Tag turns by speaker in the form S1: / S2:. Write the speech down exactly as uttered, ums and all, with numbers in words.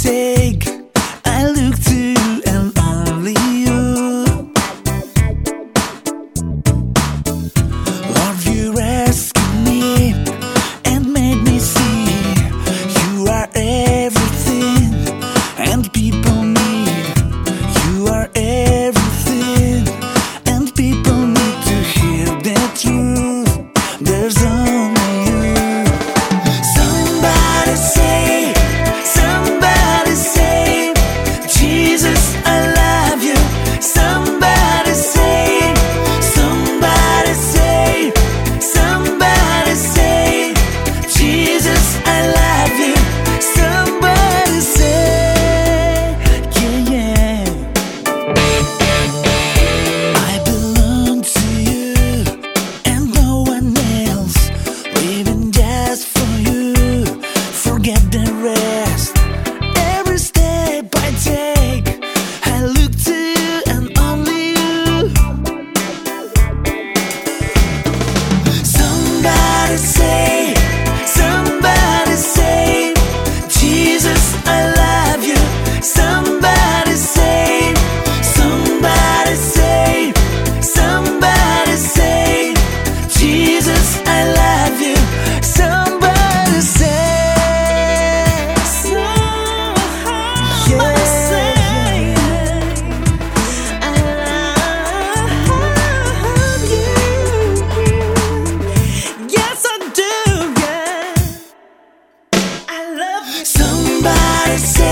S1: take, I look to you and only you. Lord, you rescued me and made me see you are everything and people need. You are everything and people need to hear the truth. There's only you. Somebody say, somebody say, Jesus, I love you. Somebody say, somebody say, somebody say, Jesus, I love you. Somebody say, yeah, yeah. I belong to you and no one else, living just for you. Forget the rest. Every step I take, I look to you and only you. Somebody say, somebody say, Jesus, I love you. Somebody say, somebody say, somebody say, Jesus, I love you. Somebody say, somebody say, I love you. Yes, I do, yeah. I love you. Somebody say.